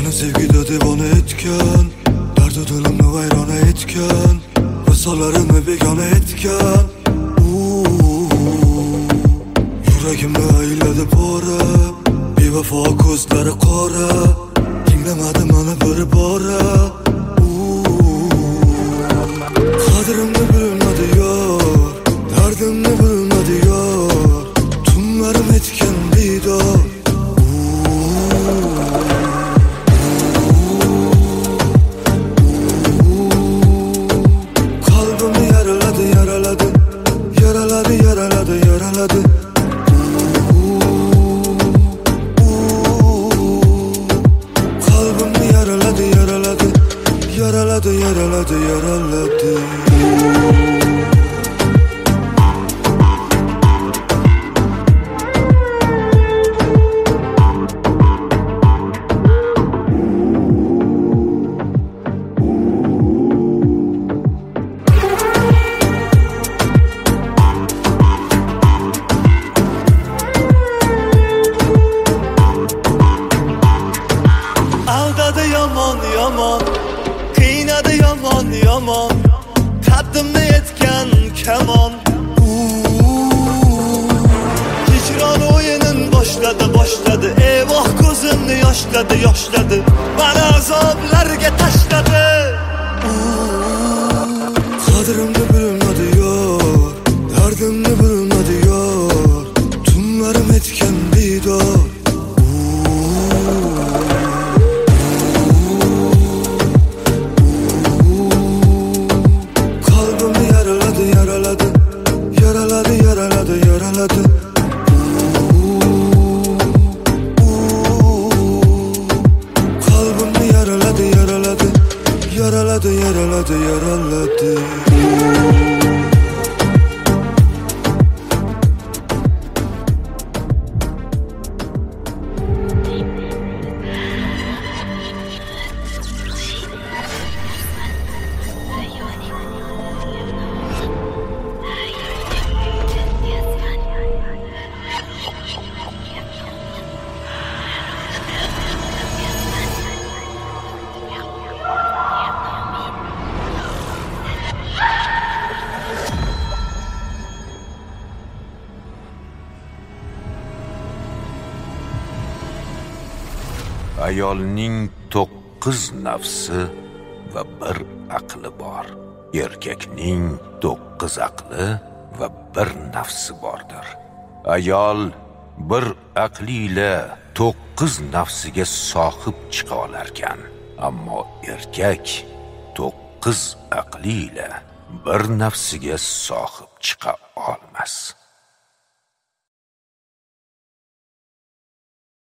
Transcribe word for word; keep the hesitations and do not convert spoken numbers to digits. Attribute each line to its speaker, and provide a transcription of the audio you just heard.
Speaker 1: Mani sevgida devona etgan, dardu dilimni vayrona etgan, misollarimni begona etgan. Yuragimni ayladi pora, bevafo ko'zlari qora, tinglamadi mani bir bora. Qadrimni bilmadi yor, dardimni bilmadi yor, tunlarim etgan bedor. Qalbimni yaraladi, yaraladi, yaraladi, yaraladi, yaraladi. Qalbimni yaraladi, yaraladi, yaraladi, yaraladi, yaraladi.
Speaker 2: Aldadi yomon yomon, qiynadı yomon yomon, qaddimni etgan kamon. Hijron o'yinin boshladi boshladi, evoh ko'zimni yoshladi yoshladi, mani azoblarga tashladi.
Speaker 1: Qadrimni bilmadi yor, dardimni bilmadi yor, tunlarim etgan bedor. Qalbimni yaraladi, yaraladi, yaraladi, yaraladi, yaraladi. Qalbimni yaraladi, yaraladi, yaraladi, yaraladi, yaraladi.
Speaker 3: Ayolning to'qqiz nafsi va bir aqli bor. Erkakning to'qqiz aqli va bir nafsi bordir. Ayol bir aqli ila to'qqiz nafsiga sohib chiqa olarkan, ammo erkak to'qqiz aqli ila bir nafsiga sohib chiqa olmas.